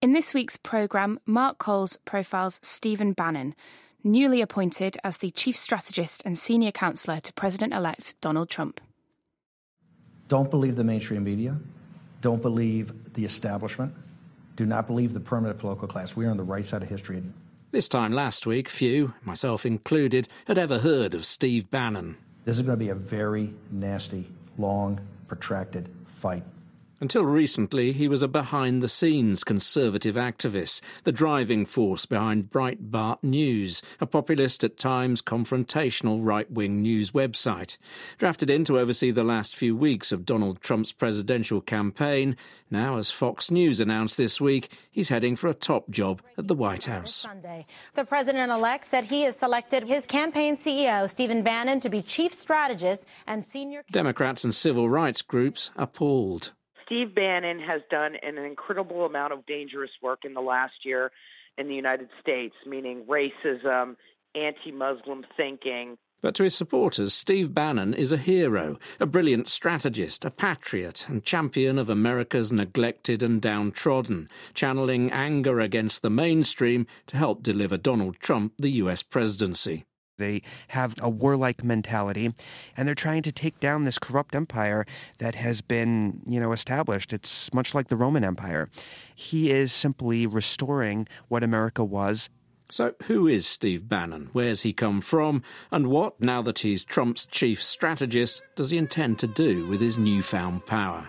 In this week's programme, Mark Coles profiles Stephen Bannon, newly appointed as the chief strategist and senior counsellor to President-elect Donald Trump. Don't believe the mainstream media. Don't believe the establishment. Do not believe the permanent political class. We are on the right side of history. This time last week, few, myself included, had ever heard of Steve Bannon. This is going to be a very nasty, long, protracted fight. Until recently, he was a behind-the-scenes conservative activist, the driving force behind Breitbart News, a populist, at times confrontational right-wing news website. Drafted in to oversee the last few weeks of Donald Trump's presidential campaign, now, as Fox News announced this week, he's heading for a top job at the White House. Sunday, the president-elect said he has selected his campaign CEO, Stephen Bannon, to be chief strategist and senior... Democrats and civil rights groups appalled. Steve Bannon has done an incredible amount of dangerous work in the last year in the United States, meaning racism, anti-Muslim thinking. But to his supporters, Steve Bannon is a hero, a brilliant strategist, a patriot and champion of America's neglected and downtrodden, channeling anger against the mainstream to help deliver Donald Trump the U.S. presidency. They have a warlike mentality, and they're trying to take down this corrupt empire that has been, established. It's much like the Roman Empire. He is simply restoring what America was. So who is Steve Bannon? Where's he come from? And what, now that he's Trump's chief strategist, does he intend to do with his newfound power?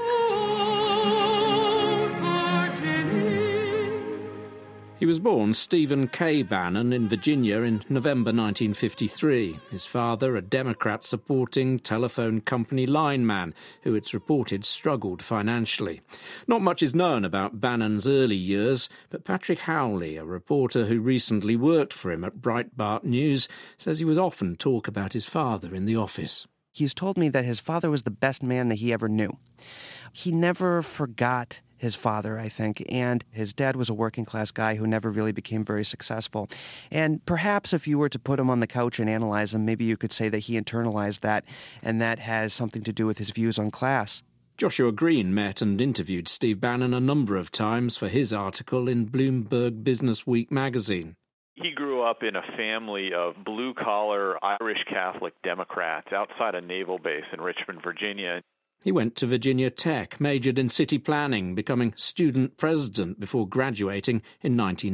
He was born Stephen K. Bannon in Virginia in November 1953. His father, a Democrat-supporting telephone company lineman, who it's reported struggled financially. Not much is known about Bannon's early years, but Patrick Howley, a reporter who recently worked for him at Breitbart News, says he would often talk about his father in the office. He's told me that his father was the best man that he ever knew. He never forgot his father, I think, and his dad was a working-class guy who never really became very successful. And perhaps if you were to put him on the couch and analyze him, maybe you could say that he internalized that, and that has something to do with his views on class. Joshua Green met and interviewed Steve Bannon a number of times for his article in Bloomberg Businessweek magazine. He grew up in a family of blue-collar Irish Catholic Democrats outside a naval base in Richmond, Virginia. He went to Virginia Tech, majored in city planning, becoming student president before graduating in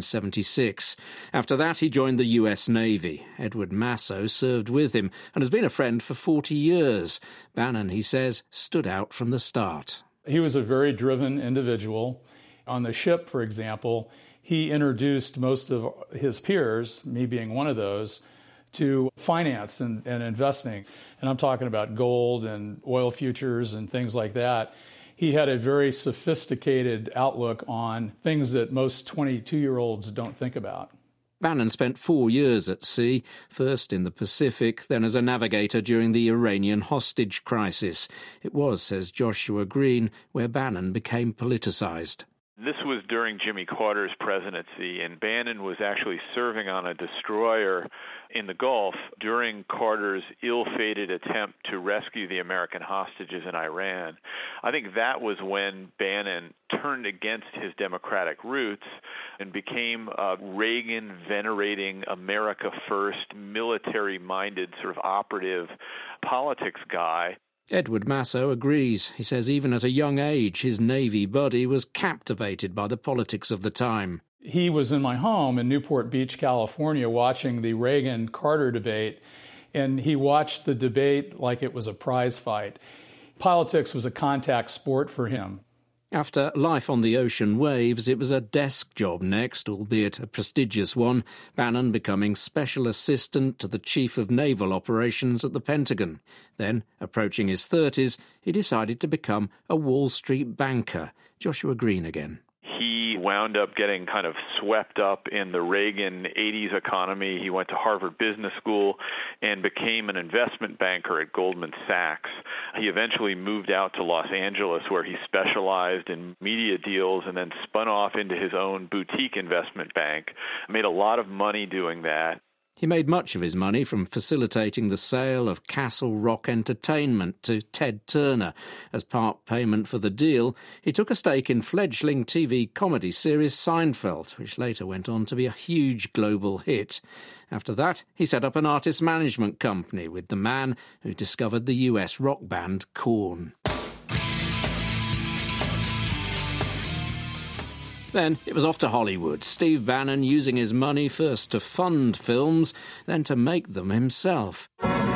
1976. After that, he joined the U.S. Navy. Edward Masso served with him and has been a friend for 40 years. Bannon, he says, stood out from the start. He was a very driven individual. On the ship, for example, he introduced most of his peers, me being one of those, to finance and investing. And I'm talking about gold and oil futures and things like that. He had a very sophisticated outlook on things that most 22-year-olds don't think about. Bannon spent 4 years at sea, first in the Pacific, then as a navigator during the Iranian hostage crisis. It was, says Joshua Green, where Bannon became politicized. This was during Jimmy Carter's presidency, and Bannon was actually serving on a destroyer in the Gulf during Carter's ill-fated attempt to rescue the American hostages in Iran. I think that was when Bannon turned against his Democratic roots and became a Reagan-venerating, America-first, military-minded sort of operative politics guy. Edward Masso agrees. He says even at a young age, his Navy buddy was captivated by the politics of the time. He was in my home in Newport Beach, California, watching the Reagan-Carter debate, and he watched the debate like it was a prize fight. Politics was a contact sport for him. After life on the ocean waves, it was a desk job next, albeit a prestigious one, Bannon becoming special assistant to the Chief of Naval Operations at the Pentagon. Then, approaching his 30s, he decided to become a Wall Street banker. Joshua Green again. He wound up getting kind of swept up in the Reagan 80s economy. He went to Harvard Business School and became an investment banker at Goldman Sachs. He eventually moved out to Los Angeles, where he specialized in media deals and then spun off into his own boutique investment bank, made a lot of money doing that. He made much of his money from facilitating the sale of Castle Rock Entertainment to Ted Turner. As part payment for the deal, he took a stake in fledgling TV comedy series Seinfeld, which later went on to be a huge global hit. After that, he set up an artist management company with the man who discovered the US rock band Korn. Then it was off to Hollywood, Steve Bannon using his money first to fund films, then to make them himself.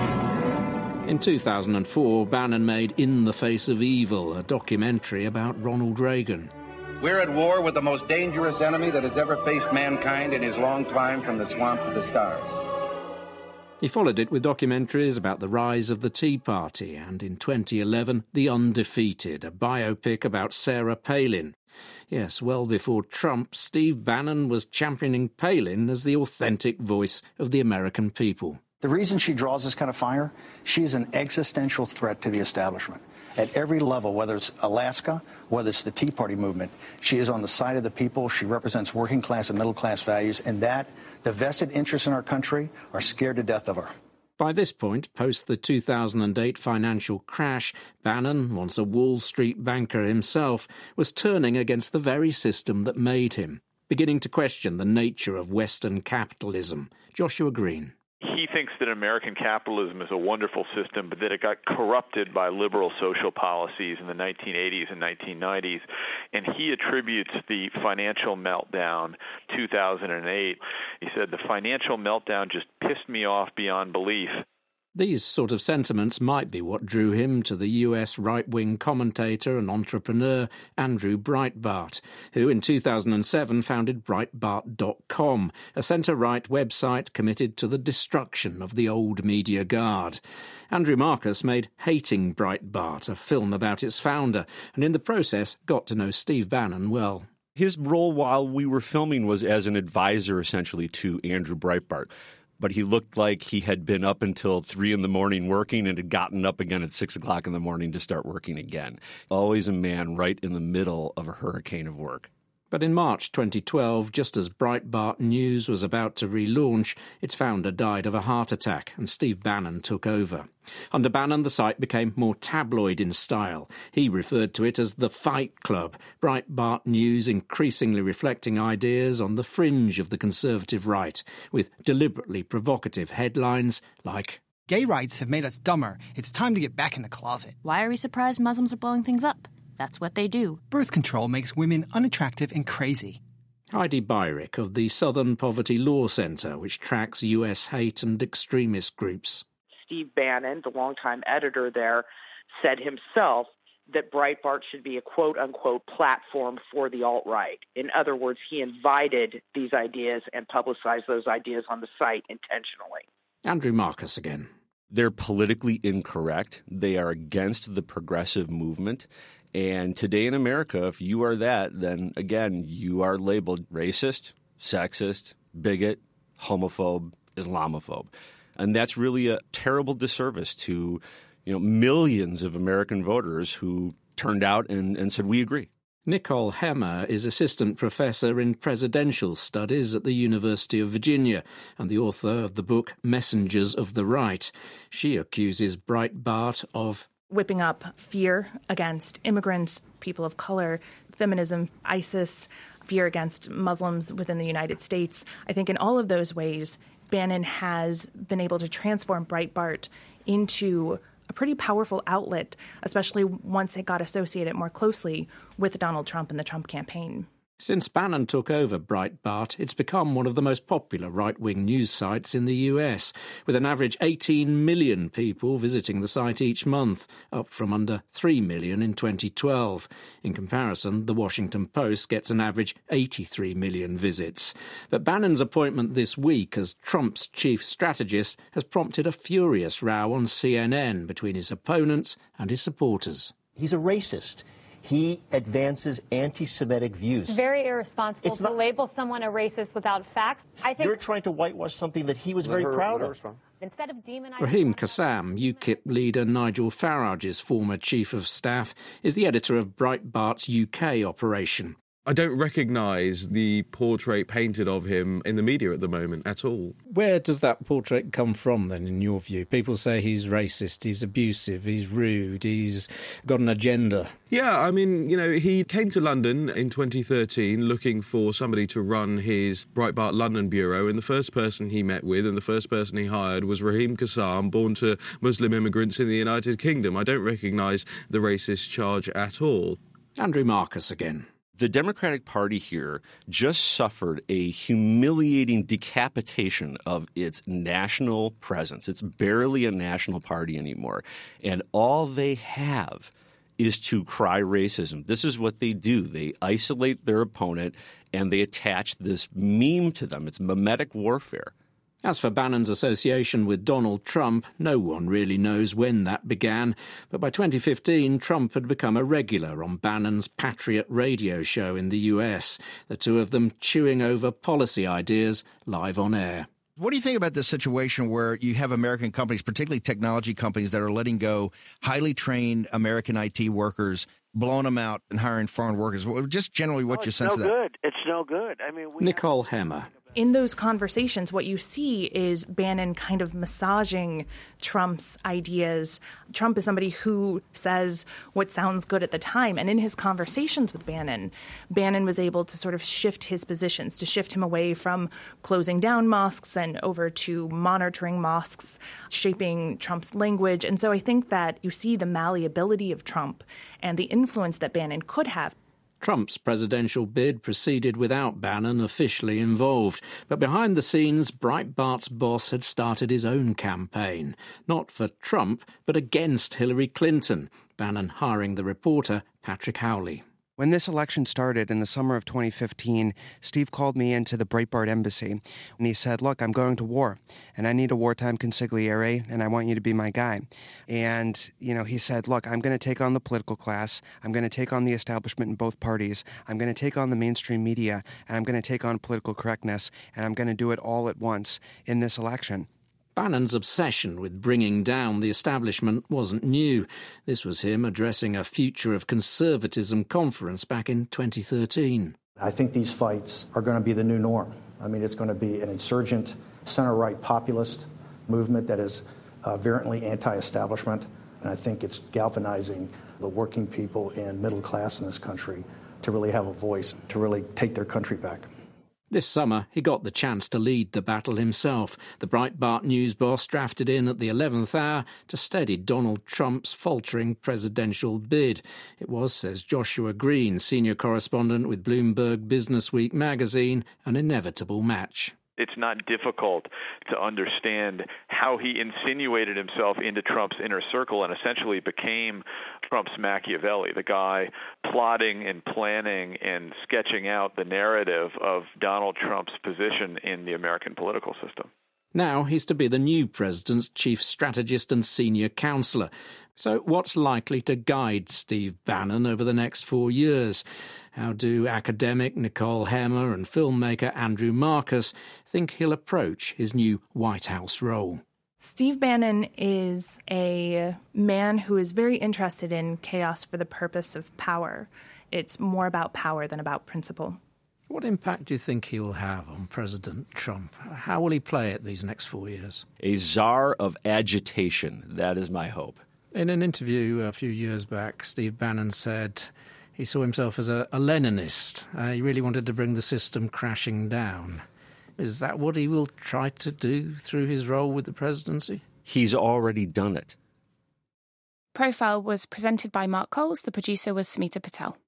In 2004, Bannon made In the Face of Evil, a documentary about Ronald Reagan. We're at war with the most dangerous enemy that has ever faced mankind in his long climb from the swamp to the stars. He followed it with documentaries about the rise of the Tea Party and, in 2011, The Undefeated, a biopic about Sarah Palin. Yes, well before Trump, Steve Bannon was championing Palin as the authentic voice of the American people. The reason she draws this kind of fire, she's an existential threat to the establishment. At every level, whether it's Alaska, whether it's the Tea Party movement, she is on the side of the people. She represents working class and middle class values, and that the vested interests in our country are scared to death of her. By this point, post the 2008 financial crash, Bannon, once a Wall Street banker himself, was turning against the very system that made him, beginning to question the nature of Western capitalism. Joshua Green. He thinks that American capitalism is a wonderful system, but that it got corrupted by liberal social policies in the 1980s and 1990s. And he attributes the financial meltdown, 2008. He said, the financial meltdown just pissed me off beyond belief. These sort of sentiments might be what drew him to the US right-wing commentator and entrepreneur Andrew Breitbart, who in 2007 founded Breitbart.com, a centre-right website committed to the destruction of the old media guard. Andrew Marcus made Hating Breitbart, a film about its founder, and in the process got to know Steve Bannon well. His role while we were filming was as an advisor, essentially, to Andrew Breitbart. But he looked like he had been up until 3 a.m. working and had gotten up again at 6 o'clock in the morning to start working again. Always a man right in the middle of a hurricane of work. But in March 2012, just as Breitbart News was about to relaunch, its founder died of a heart attack and Steve Bannon took over. Under Bannon, the site became more tabloid in style. He referred to it as the Fight Club, Breitbart News increasingly reflecting ideas on the fringe of the conservative right, with deliberately provocative headlines like, "Gay rights have made us dumber. It's time to get back in the closet." "Why are we surprised Muslims are blowing things up? That's what they do." "Birth control makes women unattractive and crazy." Heidi Beirich of the Southern Poverty Law Center, which tracks US hate and extremist groups. Steve Bannon, the longtime editor there, said himself that Breitbart should be a quote-unquote platform for the alt-right. In other words, he invited these ideas and publicized those ideas on the site intentionally. Andrew Marcus again. They're politically incorrect. They are against the progressive movement. And today in America, if you are that, then again, you are labeled racist, sexist, bigot, homophobe, Islamophobe. And that's really a terrible disservice to, millions of American voters who turned out and said, we agree. Nicole Hemmer is assistant professor in presidential studies at the University of Virginia and the author of the book Messengers of the Right. She accuses Breitbart of whipping up fear against immigrants, people of color, feminism, ISIS, fear against Muslims within the United States. I think in all of those ways, Bannon has been able to transform Breitbart into a pretty powerful outlet, especially once it got associated more closely with Donald Trump and the Trump campaign. Since Bannon took over Breitbart, it's become one of the most popular right-wing news sites in the US, with an average 18 million people visiting the site each month, up from under 3 million in 2012. In comparison, The Washington Post gets an average 83 million visits. But Bannon's appointment this week as Trump's chief strategist has prompted a furious row on CNN between his opponents and his supporters. He's a racist. He advances anti-Semitic views. Very irresponsible to label someone a racist without facts. I think you're trying to whitewash something that he was very proud of. Instead of demonizing Raheem Kassam, UKIP leader Nigel Farage's former chief of staff, is the editor of Breitbart's UK operation. I don't recognise the portrait painted of him in the media at the moment at all. Where does that portrait come from, then, in your view? People say he's racist, he's abusive, he's rude, he's got an agenda. Yeah, I mean, he came to London in 2013 looking for somebody to run his Breitbart London bureau, and the first person he met with and the first person he hired was Raheem Kassam, born to Muslim immigrants in the United Kingdom. I don't recognise the racist charge at all. Andrew Marcus again. The Democratic Party here just suffered a humiliating decapitation of its national presence. It's barely a national party anymore. And all they have is to cry racism. This is what they do. They isolate their opponent and they attach this meme to them. It's mimetic warfare. As for Bannon's association with Donald Trump, no one really knows when that began. But by 2015, Trump had become a regular on Bannon's Patriot radio show in the US, the two of them chewing over policy ideas live on air. What do you think about this situation where you have American companies, particularly technology companies, that are letting go highly trained American IT workers, blowing them out and hiring foreign workers? Just generally what's your sense of that? It's no good. I mean, Nicole Hemmer. In those conversations, what you see is Bannon kind of massaging Trump's ideas. Trump is somebody who says what sounds good at the time. And in his conversations with Bannon was able to sort of shift his positions, to shift him away from closing down mosques and over to monitoring mosques, shaping Trump's language. And so I think that you see the malleability of Trump and the influence that Bannon could have. Trump's presidential bid proceeded without Bannon officially involved, but behind the scenes, Breitbart's boss had started his own campaign, not for Trump, but against Hillary Clinton, Bannon hiring the reporter Patrick Howley. When this election started in the summer of 2015, Steve called me into the Breitbart embassy, and he said, look, I'm going to war, and I need a wartime consigliere, and I want you to be my guy. And, he said, look, I'm going to take on the political class, I'm going to take on the establishment in both parties, I'm going to take on the mainstream media, and I'm going to take on political correctness, and I'm going to do it all at once in this election. Bannon's obsession with bringing down the establishment wasn't new. This was him addressing a Future of Conservatism conference back in 2013. I think these fights are going to be the new norm. I mean, it's going to be an insurgent, center-right populist movement that is virulently anti-establishment. And I think it's galvanizing the working people and middle class in this country to really have a voice, to really take their country back. This summer, he got the chance to lead the battle himself. The Breitbart news boss drafted in at the 11th hour to steady Donald Trump's faltering presidential bid. It was, says Joshua Green, senior correspondent with Bloomberg Businessweek magazine, an inevitable match. It's not difficult to understand how he insinuated himself into Trump's inner circle and essentially became Trump's Machiavelli, the guy plotting and planning and sketching out the narrative of Donald Trump's position in the American political system. Now he's to be the new president's chief strategist and senior counselor. So what's likely to guide Steve Bannon over the next 4 years? How do academic Nicole Hemmer and filmmaker Andrew Marcus think he'll approach his new White House role? Steve Bannon is a man who is very interested in chaos for the purpose of power. It's more about power than about principle. What impact do you think he will have on President Trump? How will he play it these next 4 years? A czar of agitation. That is my hope. In an interview a few years back, Steve Bannon said he saw himself as a Leninist. He really wanted to bring the system crashing down. Is that what he will try to do through his role with the presidency? He's already done it. Profile was presented by Mark Coles. The producer was Smita Patel.